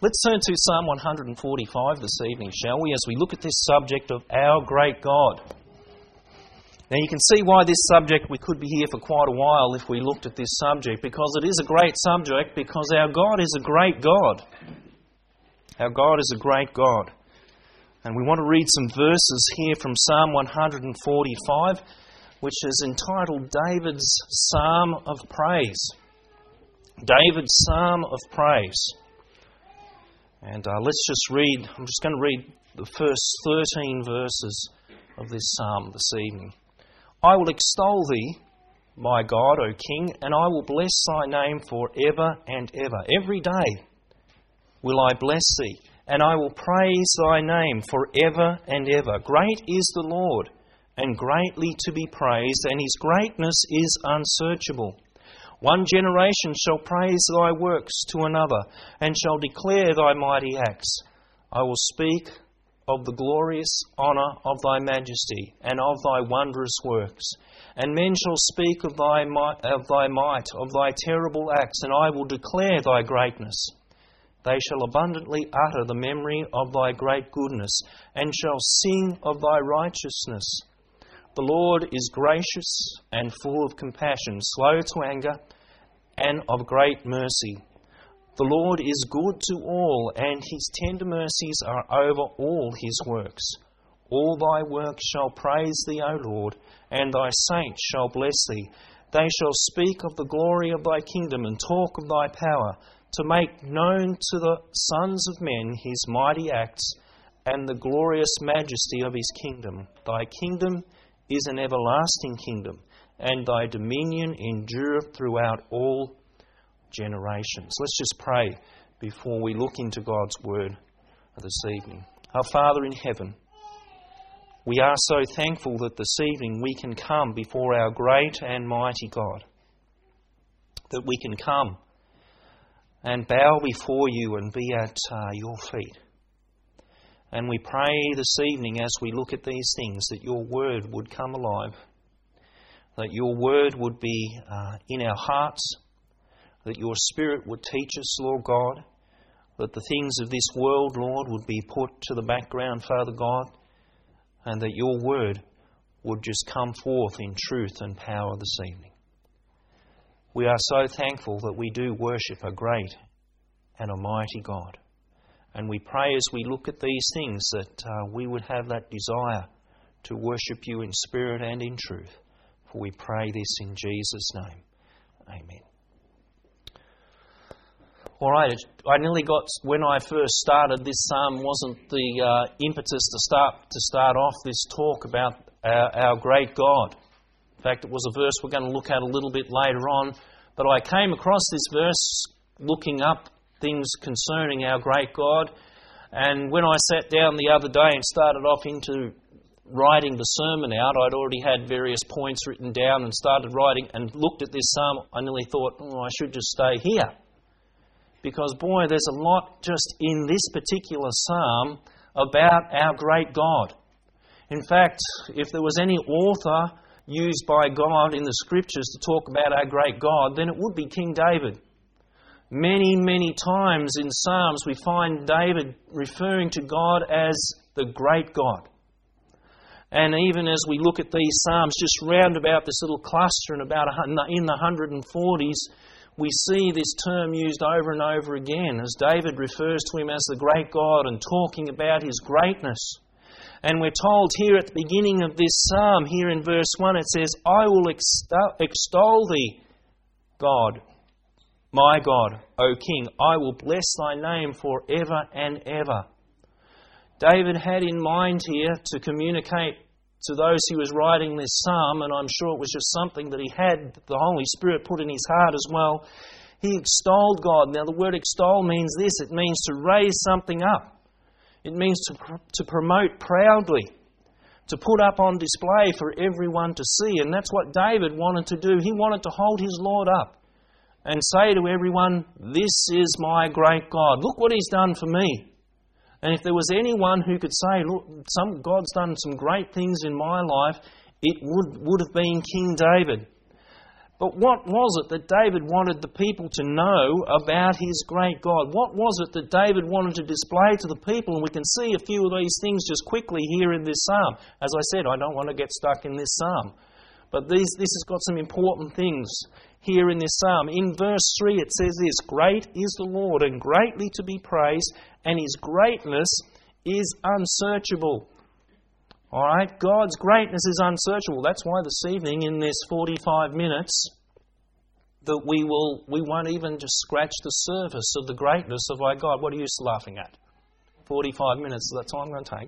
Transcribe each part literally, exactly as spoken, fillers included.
Let's turn to Psalm one forty-five this evening, shall we, as we look at this subject of our great God. Now you can see why this subject, we could be here for quite a while if we looked at this subject, because it is a great subject, because our God is a great God. Our God is a great God. And we want to read some verses here from Psalm one forty-five, which is entitled David's Psalm of Praise. David's Psalm of Praise. And uh, let's just read, I'm just going to read the first thirteen verses of this psalm this evening. I will extol thee, my God, O King, and I will bless thy name for ever and ever. Every day will I bless thee, and I will praise thy name for ever and ever. Great is the Lord, and greatly to be praised, and his greatness is unsearchable. One generation shall praise thy works to another, and shall declare thy mighty acts. I will speak of the glorious honour of thy majesty, and of thy wondrous works. And men shall speak of thy might, of thy might, of thy terrible acts, and I will declare thy greatness. They shall abundantly utter the memory of thy great goodness, and shall sing of thy righteousness. The Lord is gracious and full of compassion, slow to anger, and of great mercy. The Lord is good to all, and his tender mercies are over all his works. All thy works shall praise thee, O Lord, and thy saints shall bless thee. They shall speak of the glory of thy kingdom, and talk of thy power, to make known to the sons of men his mighty acts, and the glorious majesty of his kingdom. Thy kingdom is an everlasting kingdom, and thy dominion endureth throughout all generations. Let's just pray before we look into God's word this evening. Our Father in heaven, we are so thankful that this evening we can come before our great and mighty God, that we can come and bow before you and be at uh, your feet. And we pray this evening as we look at these things that your word would come alive, that your word would be uh, in our hearts, that your Spirit would teach us, Lord God, that the things of this world, Lord, would be put to the background, Father God, and that your word would just come forth in truth and power this evening. We are so thankful that we do worship a great and a mighty God. And we pray as we look at these things that uh, we would have that desire to worship you in spirit and in truth. For we pray this in Jesus' name. Amen. All right, I nearly got, when I first started, this psalm wasn't the uh, impetus to start to start off this talk about our, our great God. In fact, it was a verse we're going to look at a little bit later on. But I came across this verse looking up things concerning our great God. And when I sat down the other day and started off into writing the sermon out, I'd already had various points written down and started writing and looked at this psalm. I nearly thought, oh, I should just stay here. Because, boy, there's a lot just in this particular psalm about our great God. In fact, if there was any author used by God in the Scriptures to talk about our great God, then it would be King David. Many, many times in Psalms we find David referring to God as the great God. And even as we look at these Psalms, just round about this little cluster and about in the one hundred forties, we see this term used over and over again as David refers to him as the great God and talking about his greatness. And we're told here at the beginning of this psalm, here in verse one, it says, I will extol thee, God, my God, O King. I will bless thy name for ever and ever. David had in mind here to communicate to those he was writing this psalm, and I'm sure it was just something that he had, the Holy Spirit put in his heart as well. He extolled God. Now the word extol means this, it means to raise something up. It means to to promote proudly, to put up on display for everyone to see. And that's what David wanted to do. He wanted to hold his Lord up and say to everyone, this is my great God. Look what he's done for me. And if there was anyone who could say, look, some, God's done some great things in my life, it would, would have been King David. But what was it that David wanted the people to know about his great God? What was it that David wanted to display to the people? And we can see a few of these things just quickly here in this psalm. As I said, I don't want to get stuck in this psalm. But these, this has got some important things here in this psalm. In verse three it says this, "Great is the Lord and greatly to be praised, and His greatness is unsearchable." All right, God's greatness is unsearchable. That's why this evening in this forty-five minutes that we will we won't even just scratch the surface of the greatness of our God. What are you laughing at? forty-five minutes, that's all I'm going to take.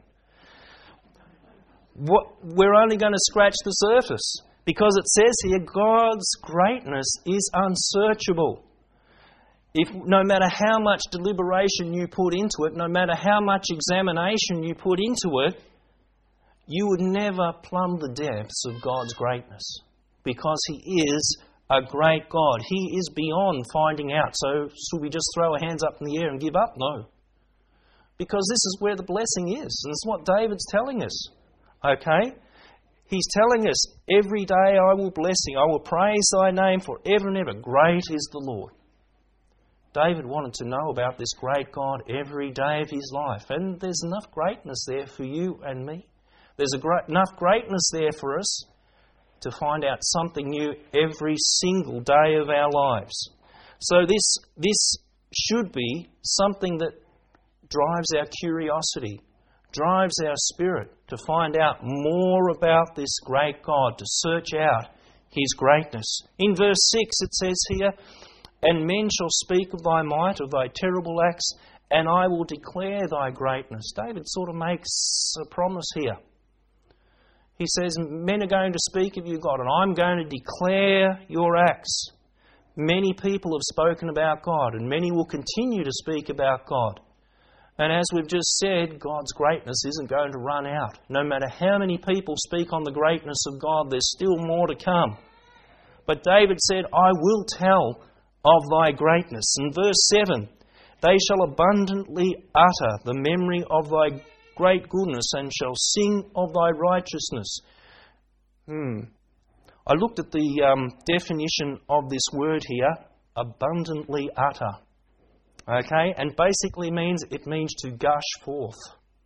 What, we're only going to scratch the surface because it says here God's greatness is unsearchable. If no matter how much deliberation you put into it, no matter how much examination you put into it, you would never plumb the depths of God's greatness because He is a great God. He is beyond finding out. So should we just throw our hands up in the air and give up? No. Because this is where the blessing is. And it's what David's telling us. Okay? He's telling us, every day I will bless Thee. I will praise Thy name forever and ever. Great is the Lord. David wanted to know about this great God every day of his life. And there's enough greatness there for you and me. There's a great, enough greatness there for us to find out something new every single day of our lives. So this, this should be something that drives our curiosity, drives our spirit to find out more about this great God, to search out His greatness. In verse six it says here, "And men shall speak of Thy might, of Thy terrible acts, and I will declare Thy greatness." David sort of makes a promise here. He says, men are going to speak of you, God, and I'm going to declare your acts. Many people have spoken about God, and many will continue to speak about God. And as we've just said, God's greatness isn't going to run out. No matter how many people speak on the greatness of God, there's still more to come. But David said, I will tell of Thy greatness. In verse seven, "They shall abundantly utter the memory of Thy great goodness, and shall sing of Thy righteousness." Hmm. I looked at the um, definition of this word here, abundantly utter. Okay, and basically means it means to gush forth.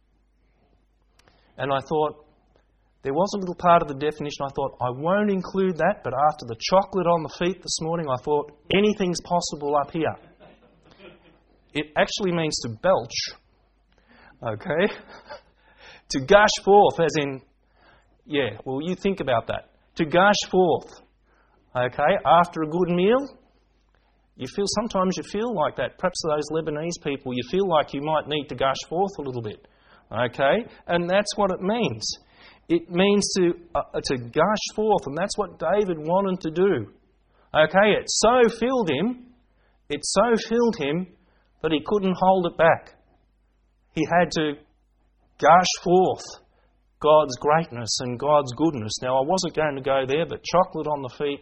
And I thought, there was a little part of the definition I thought, I won't include that, but after the chocolate on the feet this morning, I thought, anything's possible up here. It actually means to belch. Okay? To gush forth, as in, yeah, well, you think about that. To gush forth. Okay? After a good meal, you feel, sometimes you feel like that. Perhaps those Lebanese people, you feel like you might need to gush forth a little bit. Okay? And that's what it means. It means to, uh, to gush forth, and that's what David wanted to do. Okay? It so filled him, it so filled him that he couldn't hold it back. He had to gush forth God's greatness and God's goodness. Now, I wasn't going to go there, but chocolate on the feet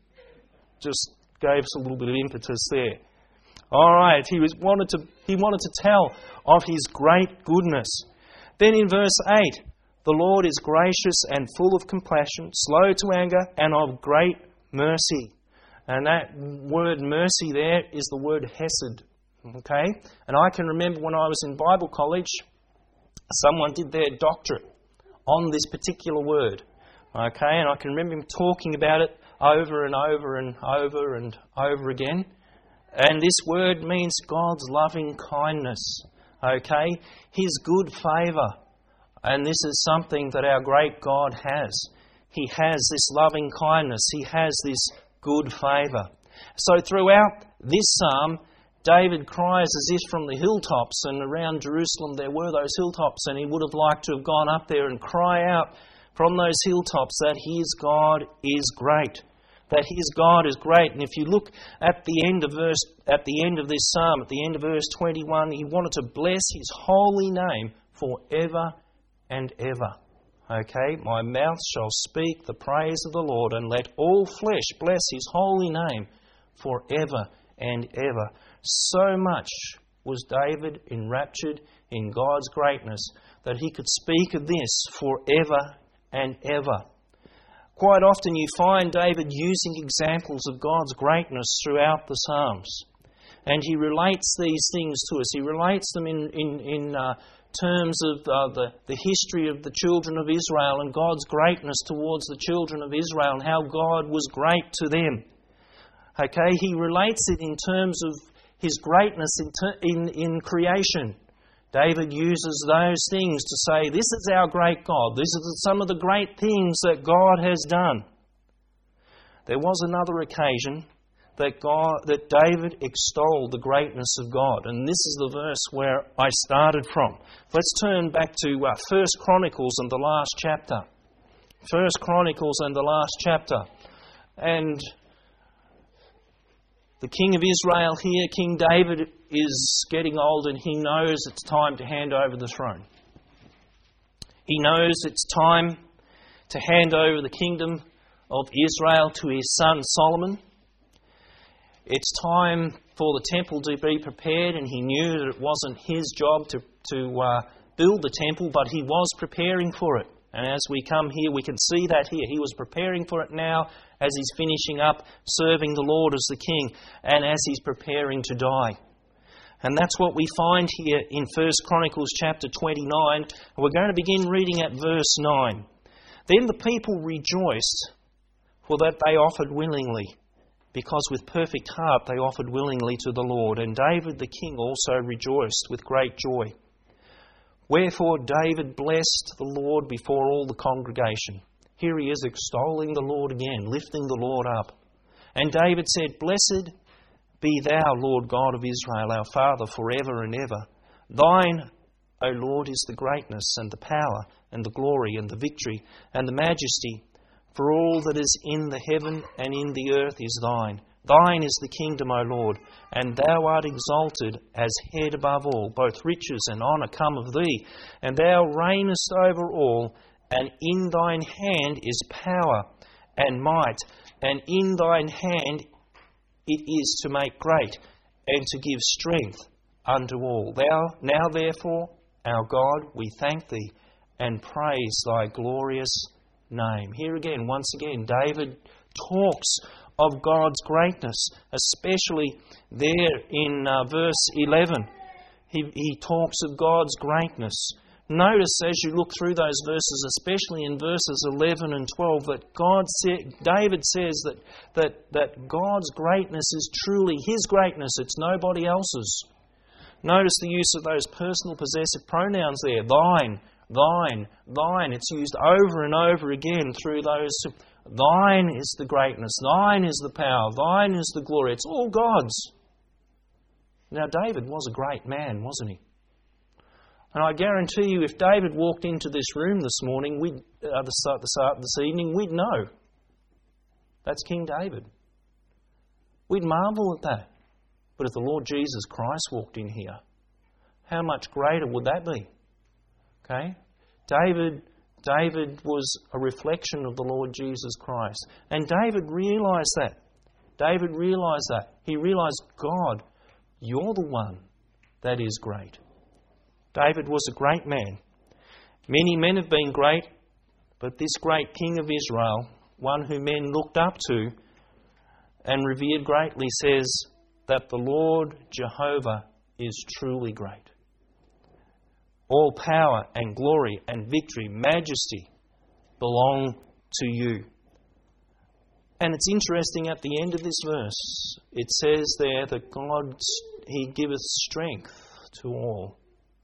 just gave us a little bit of impetus there. All right, he was wanted to he wanted to tell of His great goodness. Then in verse eight, "The Lord is gracious and full of compassion, slow to anger, and of great mercy." And that word mercy there is the word hesed. Okay? And I can remember when I was in Bible college, someone did their doctorate on this particular word. Okay? And I can remember him talking about it over and over and over and over again. And this word means God's loving kindness. Okay? His good favour. And this is something that our great God has. He has this loving kindness. He has this good favour. So throughout this psalm, David cries as if from the hilltops, and around Jerusalem there were those hilltops, and he would have liked to have gone up there and cry out from those hilltops that his God is great. That his God is great. And if you look at the end of verse, at the end of this psalm, at the end of verse twenty-one, he wanted to bless His holy name forever and ever. Okay, "My mouth shall speak the praise of the Lord, and let all flesh bless His holy name forever and ever." So much was David enraptured in God's greatness that he could speak of this forever and ever. Quite often you find David using examples of God's greatness throughout the Psalms. And he relates these things to us. He relates them in, in, in uh, terms of uh, the, the history of the children of Israel and God's greatness towards the children of Israel and how God was great to them. Okay, he relates it in terms of His greatness in, ter- in, in creation. David uses those things to say, this is our great God. This is some of the great things that God has done. There was another occasion that God, that David extolled the greatness of God. And this is the verse where I started from. Let's turn back to uh, First Chronicles and the last chapter. First Chronicles and the last chapter. And the king of Israel here, King David, is getting old and he knows it's time to hand over the throne. He knows it's time to hand over the kingdom of Israel to his son Solomon. It's time for the temple to be prepared, and he knew that it wasn't his job to, to uh, build the temple, but he was preparing for it. And as we come here, we can see that here. He was preparing for it now as he's finishing up serving the Lord as the king and as he's preparing to die. And that's what we find here in First Chronicles chapter twenty-nine. We're going to begin reading at verse nine. Then the people rejoiced, for that they offered willingly, because with perfect heart they offered willingly to the Lord. And David the king also rejoiced with great joy. Wherefore David blessed the Lord before all the congregation. Here he is extolling the Lord again, lifting the Lord up. And David said, Blessed be thou, Lord God of Israel, our Father, forever and ever. Thine, O Lord, is the greatness and the power and the glory and the victory and the majesty. For all that is in the heaven and in the earth is thine. Thine is the kingdom, O Lord, and thou art exalted as head above all. Both riches and honour come of thee, and thou reignest over all, and in thine hand is power and might, and in thine hand it is to make great, and to give strength unto all. Thou, now therefore, our God, we thank thee, and praise thy glorious name. Here again, once again, David talks of God's greatness, especially there in uh, verse eleven. He, he talks of God's greatness. Notice as you look through those verses, especially in verses eleven and twelve, that God sa- David says that, that, that God's greatness is truly His greatness. It's nobody else's. Notice the use of those personal possessive pronouns there. Thine, thine, thine. It's used over and over again through those. Thine is the greatness. Thine is the power. Thine is the glory. It's all God's. Now, David was a great man, wasn't he? And I guarantee you, if David walked into this room this morning, we'd, uh, this, this, uh, this evening, we'd know. That's King David. We'd marvel at that. But if the Lord Jesus Christ walked in here, how much greater would that be? Okay? David, David was a reflection of the Lord Jesus Christ. And David realised that. David realised that. He realised, God, you're the one that is great. David was a great man. Many men have been great, but this great king of Israel, one who men looked up to and revered greatly, says that the Lord Jehovah is truly great. All power and glory and victory, majesty belong to you. And it's interesting at the end of this verse, it says there that God, He giveth strength to all.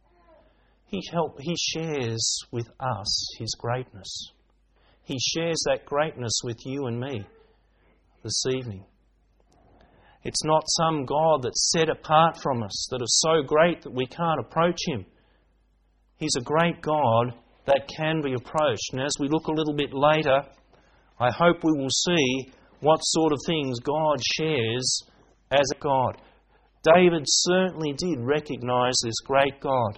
He help, He shares with us His greatness. He shares that greatness with you and me this evening. It's not some God that's set apart from us, that is so great that we can't approach Him. He's a great God that can be approached. And as we look a little bit later, I hope we will see what sort of things God shares as a God. David certainly did recognise this great God.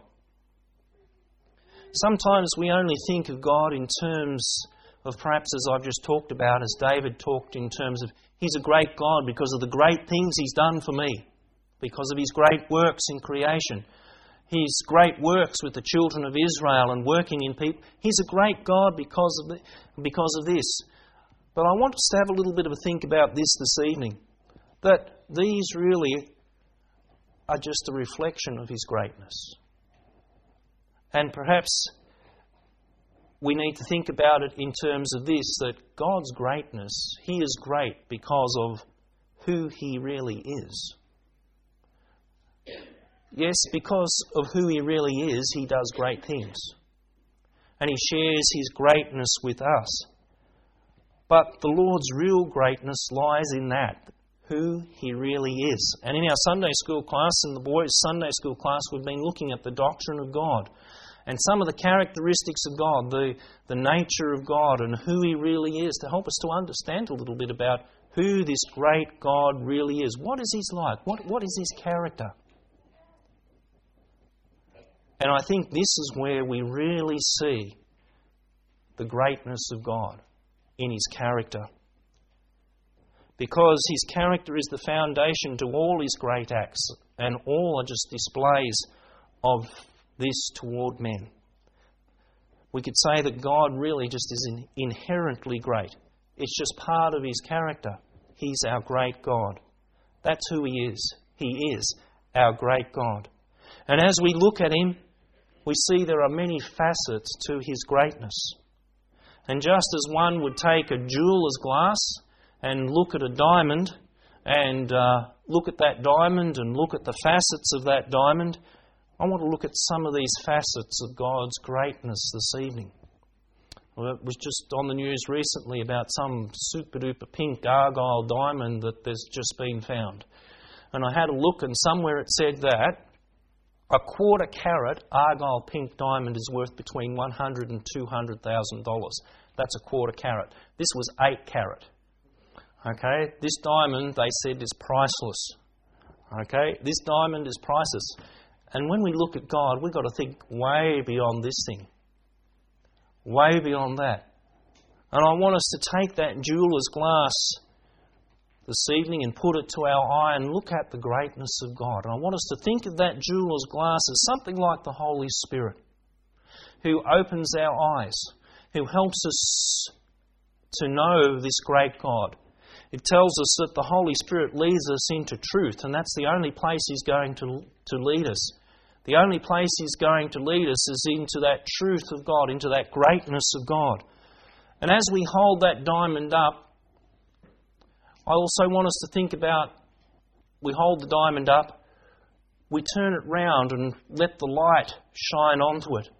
Sometimes we only think of God in terms of, perhaps as I've just talked about, as David talked in terms of, He's a great God because of the great things He's done for me, because of His great works in creation, His great works with the children of Israel and working in people. He's a great God because of the, because of this. But I want us to have a little bit of a think about this this evening, that these really are just a reflection of His greatness. And perhaps we need to think about it in terms of this, that God's greatness, He is great because of who He really is. Yes, because of who He really is, He does great things. And He shares His greatness with us. But the Lord's real greatness lies in that, who He really is. And in our Sunday school class, in the boys' Sunday school class, we've been looking at the doctrine of God and some of the characteristics of God, the, the nature of God and who He really is, to help us to understand a little bit about who this great God really is. What is He like? What, what is His character? And I think this is where we really see the greatness of God in His character. Because His character is the foundation to all His great acts, and all are just displays of this toward men. We could say that God really just is in, inherently great. It's just part of His character. He's our great God. That's who He is. He is our great God. And as we look at Him, we see there are many facets to His greatness. And just as one would take a jeweler's glass and look at a diamond and uh, look at that diamond and look at the facets of that diamond, I want to look at some of these facets of God's greatness this evening. Well, it was just on the news recently about some super-duper pink Argyle diamond that there's just been found. And I had a look, and somewhere it said that a quarter carat Argyle pink diamond is worth between one hundred thousand dollars and two hundred thousand dollars. That's a quarter carat. This was eight carat. Okay, this diamond, they said, is priceless. Okay, this diamond is priceless. And when we look at God, we've got to think way beyond this thing. Way beyond that. And I want us to take that jeweller's glass this evening and put it to our eye and look at the greatness of God. And I want us to think of that jeweller's glass as something like the Holy Spirit, who opens our eyes, who helps us to know this great God. It tells us that the Holy Spirit leads us into truth, and that's the only place He's going to, to lead us. The only place He's going to lead us is into that truth of God, into that greatness of God. And as we hold that diamond up, I also want us to think about, we hold the diamond up, we turn it round and let the light shine onto it.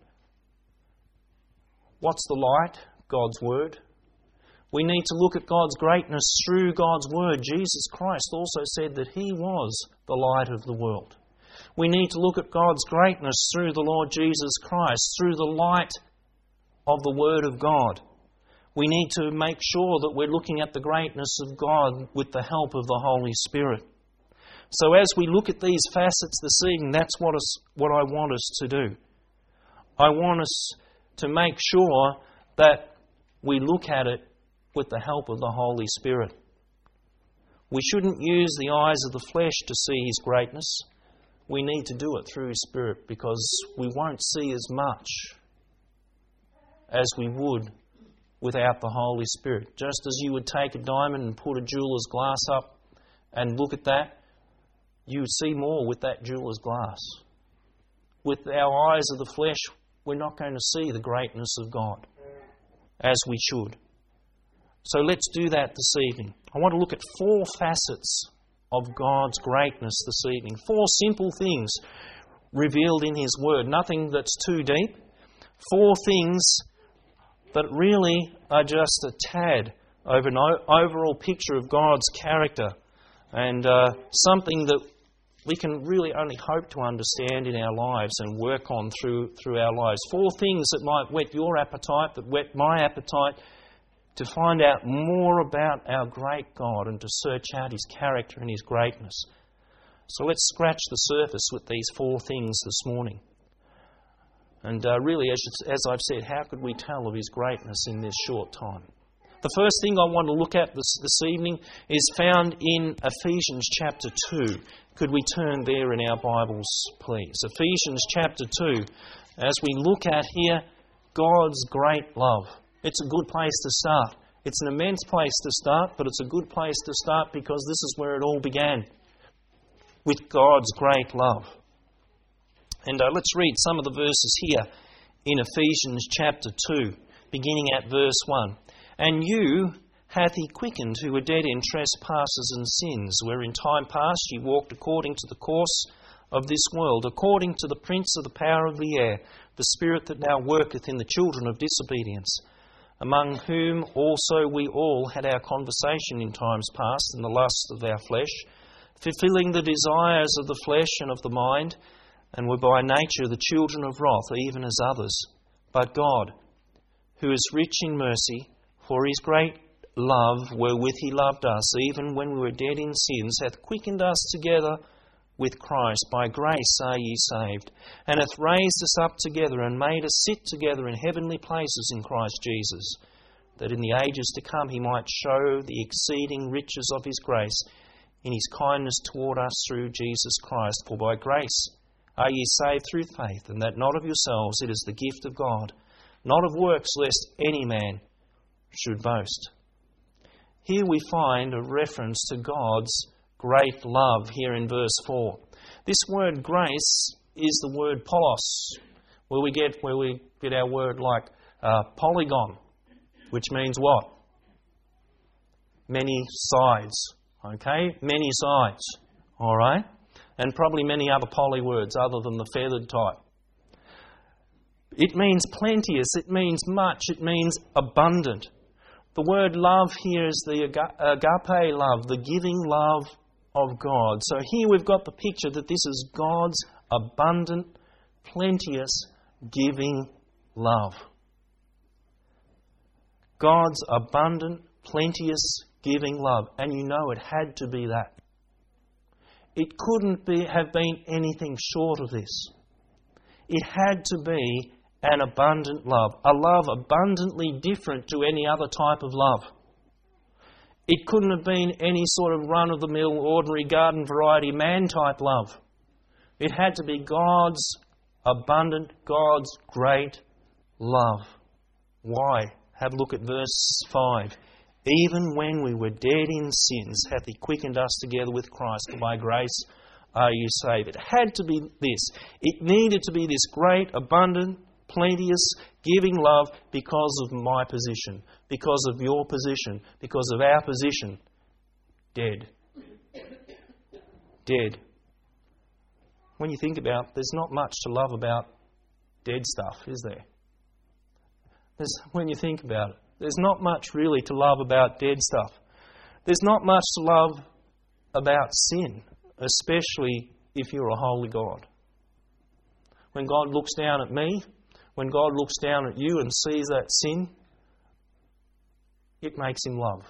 What's the light? God's Word. We need to look at God's greatness through God's Word. Jesus Christ also said that He was the light of the world. We need to look at God's greatness through the Lord Jesus Christ, through the light of the Word of God. We need to make sure that we're looking at the greatness of God with the help of the Holy Spirit. So as we look at these facets this evening, that's what, us, what I want us to do. I want us to make sure that we look at it with the help of the Holy Spirit. We shouldn't use the eyes of the flesh to see His greatness. We need to do it through His Spirit, because we won't see as much as we would without the Holy Spirit. Just as you would take a diamond and put a jeweller's glass up and look at that, you would see more with that jeweller's glass. With our eyes of the flesh, we're not going to see the greatness of God as we should. So let's do that this evening. I want to look at four facets of God's greatness this evening. Four simple things revealed in His Word. Nothing that's too deep. Four things that really are just a tad of an overall picture of God's character, and uh, something that we can really only hope to understand in our lives and work on through, through our lives. Four things that might whet your appetite, that whet my appetite, to find out more about our great God and to search out His character and His greatness. So let's scratch the surface with these four things this morning. And uh, really, as, as I've said, how could we tell of His greatness in this short time? The first thing I want to look at this, this evening is found in Ephesians chapter two. Could we turn there in our Bibles, please? Ephesians chapter two. As we look at here, God's great love. It's a good place to start. It's an immense place to start, but it's a good place to start because this is where it all began, with God's great love. And uh, let's read some of the verses here in Ephesians chapter two, beginning at verse one. And you hath he quickened who were dead in trespasses and sins, where in time past ye walked according to the course of this world, according to the prince of the power of the air, the spirit that now worketh in the children of disobedience, among whom also we all had our conversation in times past in the lusts of our flesh, fulfilling the desires of the flesh and of the mind, and were by nature the children of wrath, even as others. But God, who is rich in mercy, for his great love wherewith he loved us, even when we were dead in sins, hath quickened us together with Christ. By grace are ye saved, and hath raised us up together, and made us sit together in heavenly places in Christ Jesus, that in the ages to come he might show the exceeding riches of his grace in his kindness toward us through Jesus Christ. For by grace are ye saved through faith, and that not of yourselves, it is the gift of God, not of works, lest any man should boast. Here we find a reference to God's great love here in verse four. This word grace is the word polos, where we get where we get our word like uh, polygon, which means what? Many sides. Okay? Many sides. All right? And probably many other poly words other than the feathered type. It means plenteous, it means much, it means abundant. The word love here is the agape love, the giving love of God. So here we've got the picture that this is God's abundant, plenteous, giving love. God's abundant, plenteous, giving love. And you know it had to be that. It couldn't be, have been anything short of this. It had to be an abundant love, a love abundantly different to any other type of love. It couldn't have been any sort of run-of-the-mill, ordinary garden variety man-type love. It had to be God's abundant, God's great love. Why? Have a look at verse five. Even when we were dead in sins, hath he quickened us together with Christ. By grace are you saved. It had to be this. It needed to be this great, abundant, plenteous, giving love because of my position, because of your position, because of our position. Dead. Dead. When you think about it, there's not much to love about dead stuff, is there? There's, when you think about it, there's not much really to love about dead stuff. There's not much to love about sin, especially if you're a holy God. When God looks down at me, when God looks down at you and sees that sin, it makes him love.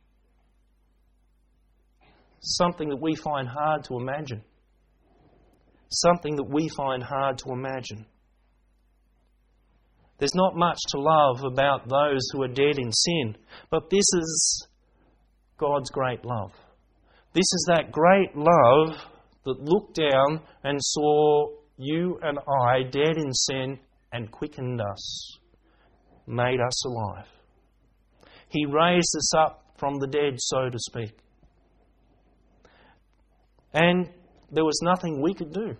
Something that we find hard to imagine. Something that we find hard to imagine. There's not much to love about those who are dead in sin, but this is God's great love. This is that great love that looked down and saw you and I dead in sin and quickened us, made us alive. He raised us up from the dead, so to speak. And there was nothing we could do.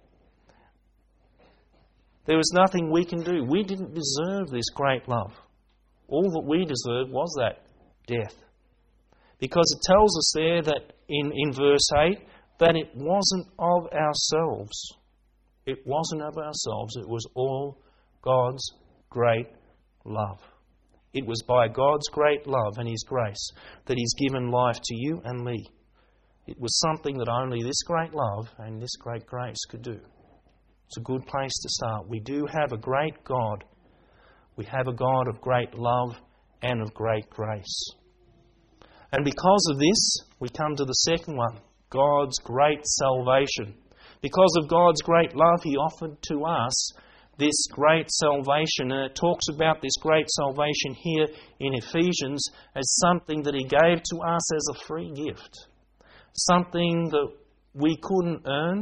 There was nothing we can do. We didn't deserve this great love. All that we deserved was that death. Because it tells us there that in, in verse eight that it wasn't of ourselves. It wasn't of ourselves. It was all God's great love. It was by God's great love and his grace that he's given life to you and me. It was something that only this great love and this great grace could do. It's a good place to start. We do have a great God. We have a God of great love and of great grace. And because of this, we come to the second one, God's great salvation. Because of God's great love, he offered to us this great salvation. And it talks about this great salvation here in Ephesians as something that he gave to us as a free gift. Something that we couldn't earn,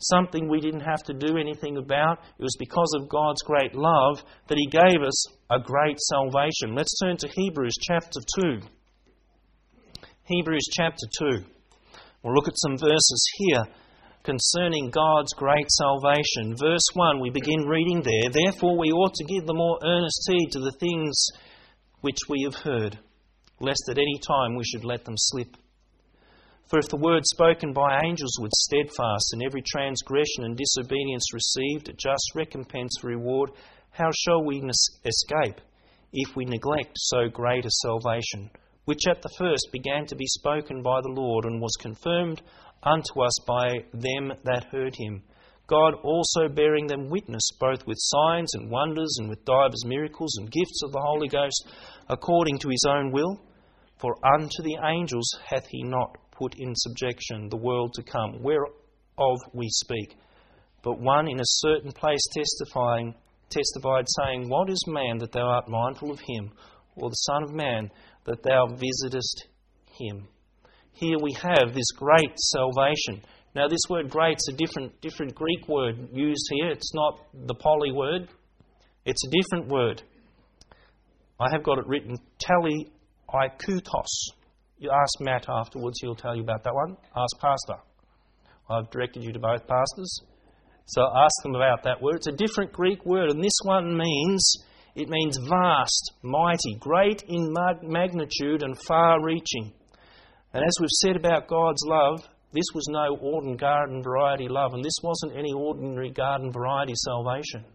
something we didn't have to do anything about. It was because of God's great love that He gave us a great salvation. Let's turn to Hebrews chapter two. Hebrews chapter two. We'll look at some verses here concerning God's great salvation. Verse one, we begin reading there. Therefore we ought to give the more earnest heed to the things which we have heard, lest at any time we should let them slip. For if the word spoken by angels was steadfast, and every transgression and disobedience received a just recompense for reward, how shall we escape if we neglect so great a salvation, which at the first began to be spoken by the Lord, and was confirmed unto us by them that heard him, God also bearing them witness, both with signs and wonders, and with divers miracles and gifts of the Holy Ghost, according to his own will? For unto the angels hath he not put in subjection the world to come, whereof we speak. But one in a certain place testifying, testified, saying, What is man that thou art mindful of him, or the Son of Man that thou visitest him? Here we have this great salvation. Now this word great is a different, different Greek word used here. It's not the poly word. It's a different word. I have got it written, tali-ikutos. You ask Matt afterwards, he'll tell you about that one. Ask Pastor. I've directed you to both pastors. So ask them about that word. It's a different Greek word, and this one means, it means vast, mighty, great in magnitude and far-reaching. And as we've said about God's love, this was no ordinary garden variety love, and this wasn't any ordinary garden variety salvation.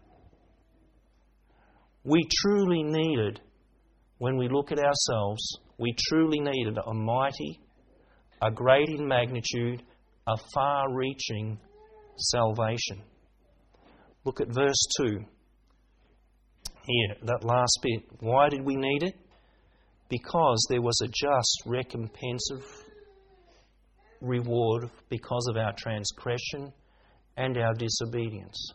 We truly needed, when we look at ourselves, we truly needed a mighty, a great in magnitude, a far-reaching salvation. Look at verse two. Here, that last bit. Why did we need it? Because there was a just recompense of reward because of our transgression and our disobedience.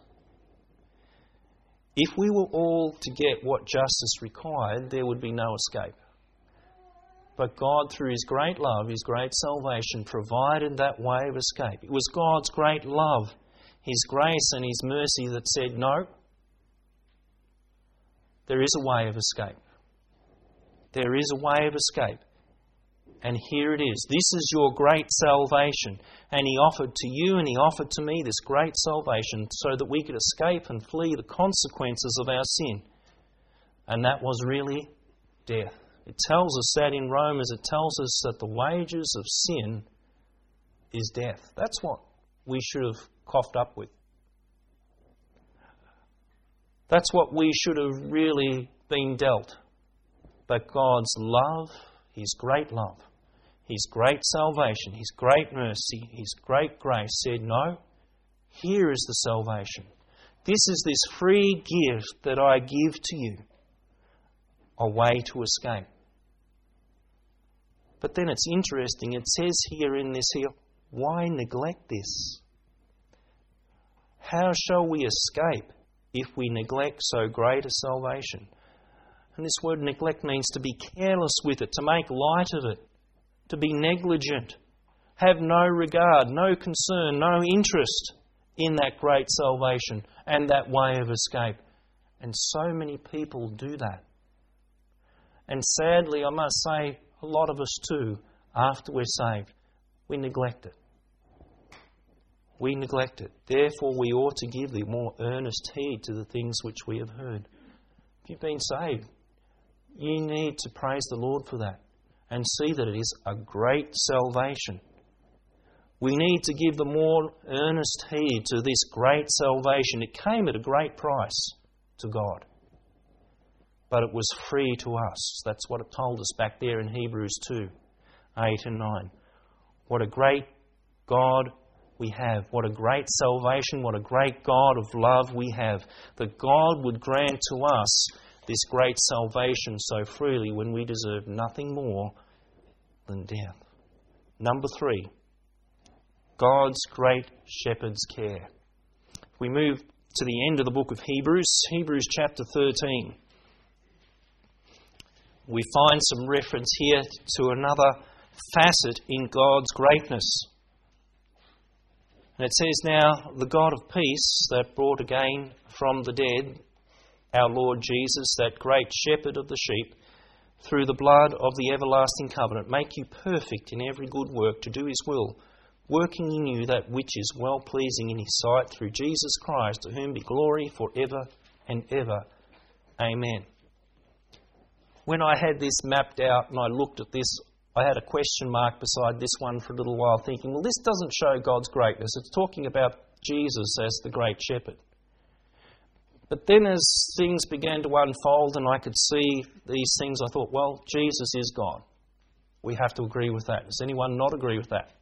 If we were all to get what justice required, there would be no escape. But God, through His great love, His great salvation, provided that way of escape. It was God's great love, His grace and His mercy that said, no, there is a way of escape. There is a way of escape. And here it is. This is your great salvation. And He offered to you and He offered to me this great salvation so that we could escape and flee the consequences of our sin. And that was really death. It tells us that in Romans, it tells us that the wages of sin is death. That's what we should have coughed up with. That's what we should have really been dealt. But God's love, His great love, His great salvation, His great mercy, His great grace said, no, here is the salvation. This is this free gift that I give to you, a way to escape. But then it's interesting, it says here in this here, why neglect this? How shall we escape if we neglect so great a salvation? And this word neglect means to be careless with it, to make light of it, to be negligent, have no regard, no concern, no interest in that great salvation and that way of escape. And so many people do that. And sadly, I must say, a lot of us too, after we're saved, we neglect it. We neglect it. Therefore, we ought to give the more earnest heed to the things which we have heard. If you've been saved, you need to praise the Lord for that and see that it is a great salvation. We need to give the more earnest heed to this great salvation. It came at a great price to God, but it was free to us. That's what it told us back there in Hebrews two, eight and nine. What a great God we have. What a great salvation. What a great God of love we have. That God would grant to us this great salvation so freely when we deserve nothing more than death. Number three, God's great shepherd's care. If we move to the end of the book of Hebrews, Hebrews chapter thirteen, we find some reference here to another facet in God's greatness. And it says, "Now the God of peace that brought again from the dead our Lord Jesus, that great shepherd of the sheep, through the blood of the everlasting covenant, make you perfect in every good work to do his will, working in you that which is well-pleasing in his sight, through Jesus Christ, to whom be glory for ever and ever. Amen." When I had this mapped out and I looked at this, I had a question mark beside this one for a little while, thinking, well, this doesn't show God's greatness. It's talking about Jesus as the great shepherd. But then as things began to unfold and I could see these things, I thought, well, Jesus is God. We have to agree with that. Does anyone not agree with that?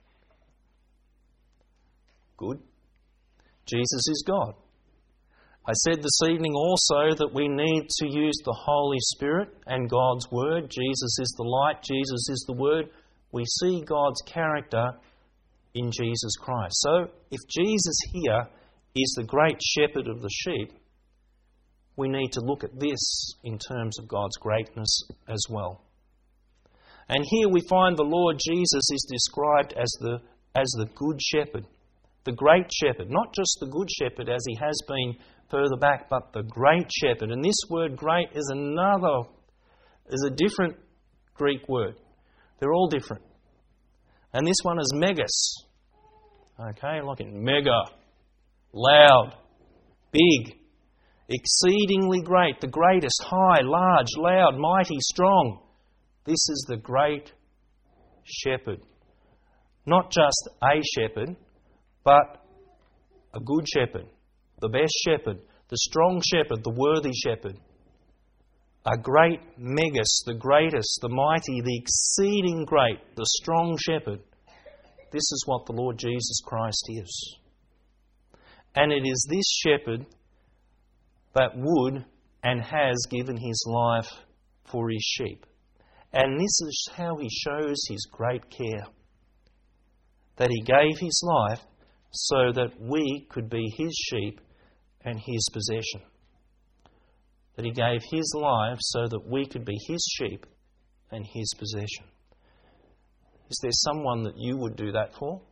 Good. Jesus is God. I said this evening also that we need to use the Holy Spirit and God's Word. Jesus is the light. Jesus is the Word. We see God's character in Jesus Christ. So if Jesus here is the great shepherd of the sheep, we need to look at this in terms of God's greatness as well. And here we find the Lord Jesus is described as the, as the good shepherd, the great shepherd, not just the good shepherd as he has been further back, but the great shepherd. And this word great is another, is a different Greek word. They're all different. And this one is megas. Okay, like in mega, loud, big, exceedingly great, the greatest, high, large, loud, mighty, strong. This is the great shepherd. Not just a shepherd, but a good shepherd, the best shepherd, the strong shepherd, the worthy shepherd. A great megas, the greatest, the mighty, the exceeding great, the strong shepherd. This is what the Lord Jesus Christ is. And it is this shepherd that would and has given his life for his sheep. And this is how he shows his great care. That he gave his life so that we could be his sheep and his possession. That he gave his life so that we could be his sheep and his possession. Is there someone that you would do that for?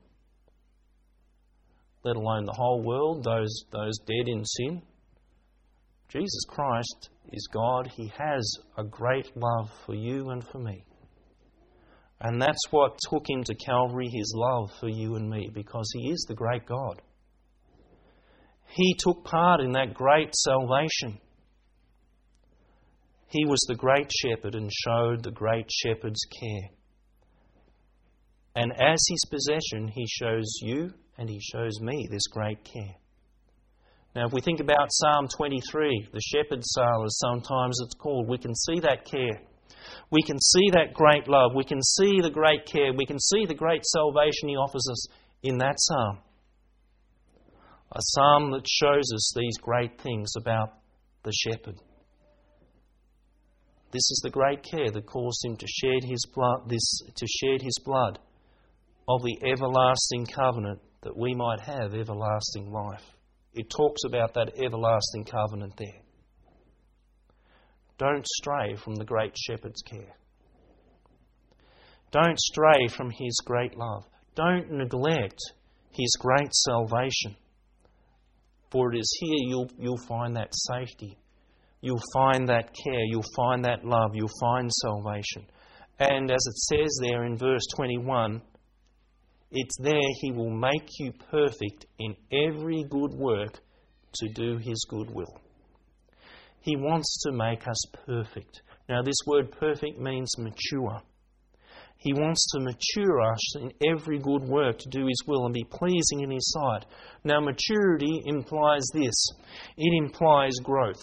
Let alone the whole world, those, those dead in sin? Jesus Christ is God. He has a great love for you and for me. And that's what took him to Calvary, his love for you and me, because he is the great God. He took part in that great salvation. He was the great shepherd and showed the great shepherd's care. And as his possession, he shows you and he shows me this great care. Now, if we think about Psalm twenty-three, the shepherd's psalm as sometimes it's called, we can see that care. We can see that great love. We can see the great care. We can see the great salvation he offers us in that psalm. A psalm that shows us these great things about the shepherd. This is the great care that caused him to shed his blood, this, to shed his blood of the everlasting covenant that we might have everlasting life. It talks about that everlasting covenant there. Don't stray from the great shepherd's care. Don't stray from his great love. Don't neglect his great salvation. For it is here you'll, you'll find that safety. You'll find that care. You'll find that love. You'll find salvation. And as it says there in verse twenty-one, it's there he will make you perfect in every good work to do his good will. He wants to make us perfect. Now this word perfect means mature. He wants to mature us in every good work to do his will and be pleasing in his sight. Now maturity implies this. It implies growth.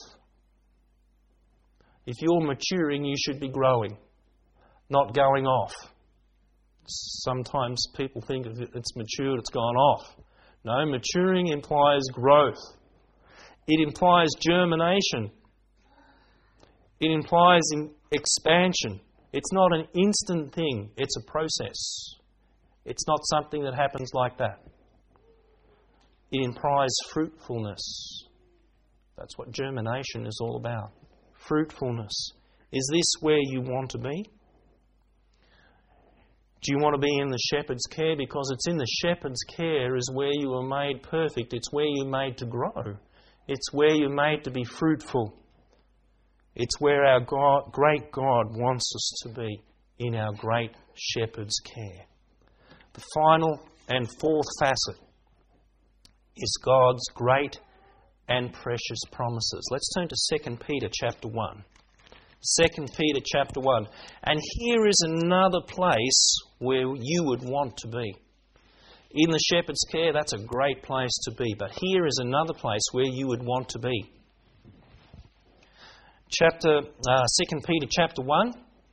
If you're maturing, you should be growing, not going off. Sometimes people think if it's matured, it's gone off. No, maturing implies growth. It implies germination. It implies expansion. It's not an instant thing. It's a process. It's not something that happens like that. It implies fruitfulness. That's what germination is all about. Fruitfulness. Is this where you want to be? Do you want to be in the shepherd's care? Because it's in the shepherd's care is where you are made perfect. It's where you're made to grow. It's where you're made to be fruitful. It's where our God, great God wants us to be, in our great shepherd's care. The final and fourth facet is God's great and precious promises. Let's turn to Second Peter chapter one. Second Peter chapter one. And here is another place where you would want to be. In the shepherd's care, that's a great place to be. But here is another place where you would want to be. Chapter uh, Second Peter chapter one.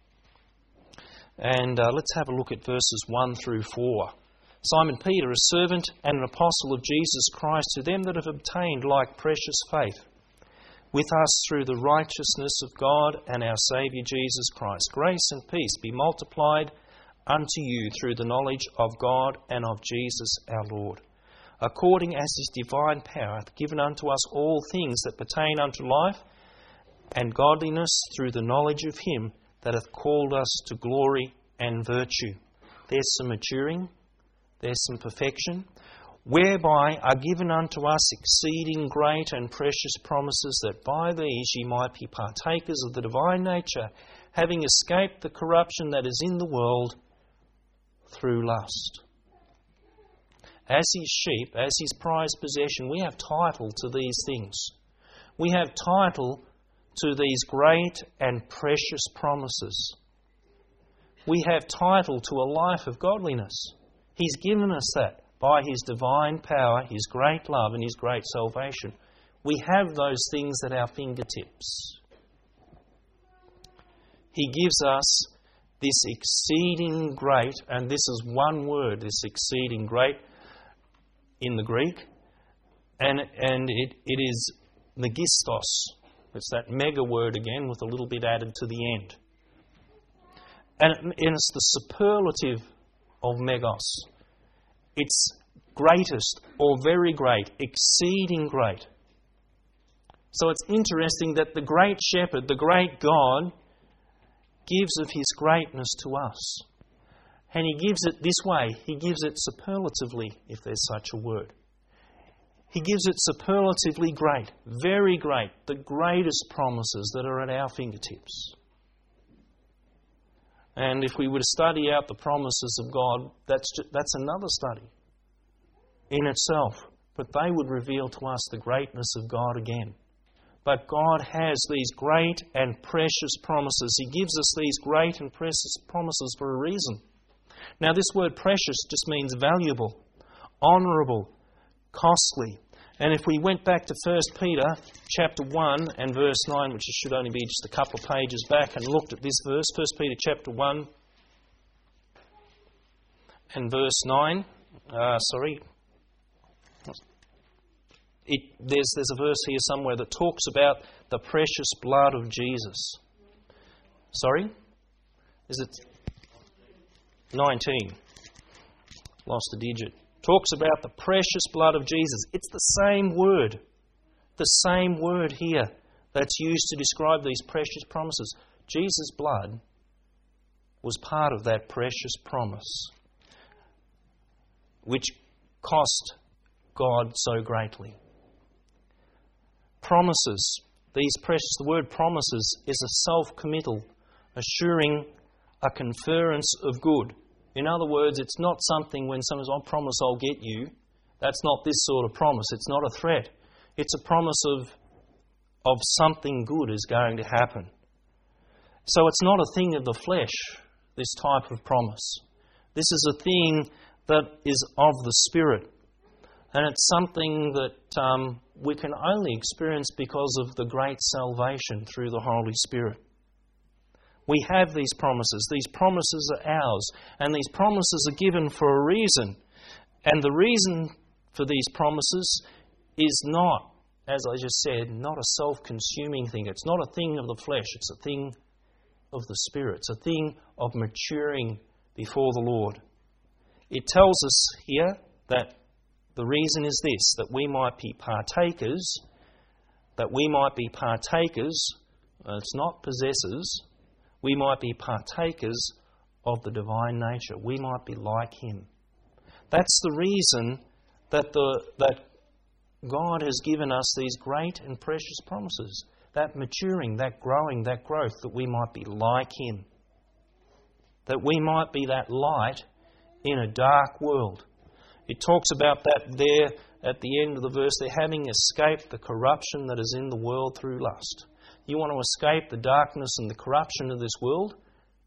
And uh, let's have a look at verses one through four. Simon Peter, a servant and an apostle of Jesus Christ, to them that have obtained like precious faith with us through the righteousness of God and our Saviour Jesus Christ. Grace and peace be multiplied unto you through the knowledge of God and of Jesus our Lord, according as His divine power hath given unto us all things that pertain unto life and godliness through the knowledge of Him that hath called us to glory and virtue. There's some maturing, there's some perfection, whereby are given unto us exceeding great and precious promises, that by these ye might be partakers of the divine nature, having escaped the corruption that is in the world through lust. As His sheep, as His prized possession, we have title to these things. We have title to these great and precious promises. We have title to a life of godliness. He's given us that by His divine power, His great love and His great salvation. We have those things at our fingertips. He gives us this exceeding great, and this is one word, this exceeding great in the Greek, and, and it, it is megistos. It's that mega word again with a little bit added to the end. And, it, and it's the superlative of megos. It's greatest or very great, exceeding great. So it's interesting that the great shepherd, the great God, gives of His greatness to us. And He gives it this way. He gives it superlatively, if there's such a word. He gives it superlatively great, very great, the greatest promises that are at our fingertips. And if we were to study out the promises of God, that's just, that's another study in itself. But they would reveal to us the greatness of God again. But God has these great and precious promises. He gives us these great and precious promises for a reason. Now, this word precious just means valuable, honourable, costly. And if we went back to First Peter chapter one and verse nine, which should only be just a couple of pages back, and looked at this verse, First Peter chapter one and verse nine, uh, sorry, it, there's, there's a verse here somewhere that talks about the precious blood of Jesus. Sorry? Is it nineteen? Lost a digit. Talks about the precious blood of Jesus. It's the same word. The same word here that's used to describe these precious promises. Jesus' blood was part of that precious promise, which cost God so greatly. Promises. These precious, the word promises is a self-committal, assuring a conference of good. In other words, it's not something when someone says, I promise I'll get you. That's not this sort of promise. It's not a threat. It's a promise of, of something good is going to happen. So it's not a thing of the flesh, this type of promise. This is a thing that is of the Spirit. And it's something that um, we can only experience because of the great salvation through the Holy Spirit. We have these promises. These promises are ours. And these promises are given for a reason. And the reason for these promises is not, as I just said, not a self-consuming thing. It's not a thing of the flesh. It's a thing of the Spirit. It's a thing of maturing before the Lord. It tells us here that the reason is this, that we might be partakers, that we might be partakers, uh, it's not possessors, we might be partakers of the divine nature. We might be like Him. That's the reason that the that God has given us these great and precious promises. That maturing, that growing, that growth, that we might be like Him. That we might be that light in a dark world. It talks about that there at the end of the verse. They're having escaped the corruption that is in the world through lust. You want to escape the darkness and the corruption of this world?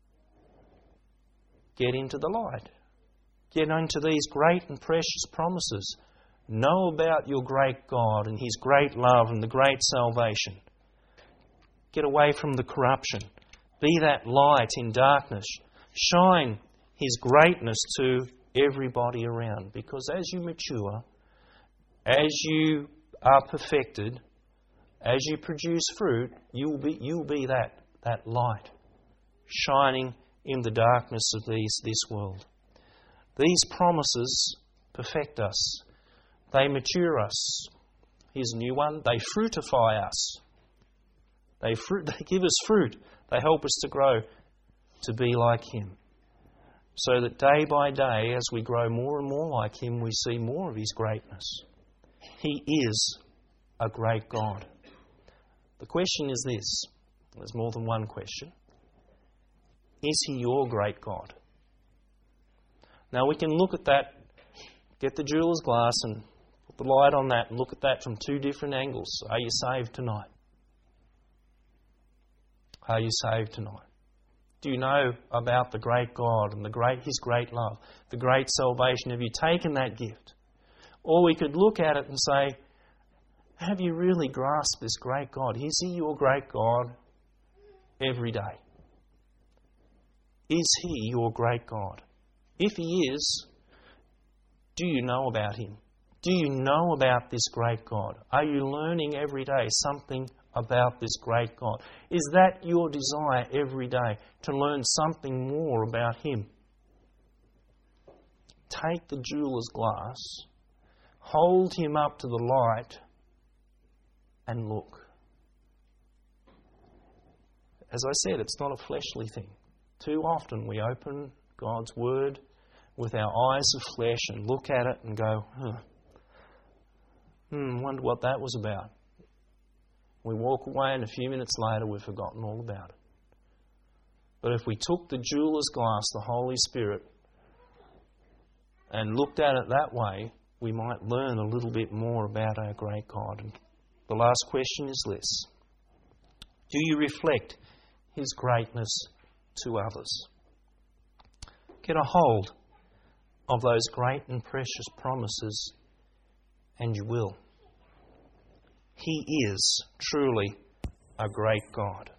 Get into the light. Get into these great and precious promises. Know about your great God and His great love and the great salvation. Get away from the corruption. Be that light in darkness. Shine His greatness to everybody around. Because as you mature, as you are perfected, as you produce fruit, you'll be you'll be that, that light shining in the darkness of these this world. These promises perfect us. They mature us. Here's a new one. They fruitify us. They fruit. They give us fruit. They help us to grow to be like Him. So that day by day, as we grow more and more like Him, we see more of His greatness. He is a great God. The question is this. There's more than one question. Is He your great God? Now we can look at that, get the jeweler's glass and put the light on that and look at that from two different angles. Are you saved tonight? Are you saved tonight? Do you know about the great God and the great His great love, the great salvation? Have you taken that gift? Or we could look at it and say, have you really grasped this great God? Is He your great God every day? Is He your great God? If He is, do you know about Him? Do you know about this great God? Are you learning every day something about this great God? Is that your desire every day, to learn something more about Him? Take the jeweler's glass, hold Him up to the light, and look. As I said, it's not a fleshly thing. Too often we open God's Word with our eyes of flesh and look at it and go, huh, hmm, wonder what that was about. We walk away and a few minutes later we've forgotten all about it. But if we took the jeweler's glass, the Holy Spirit, and looked at it that way, we might learn a little bit more about our great God. And the last question is this. Do you reflect His greatness to others? Get a hold of those great and precious promises, and you will. He is truly a great God.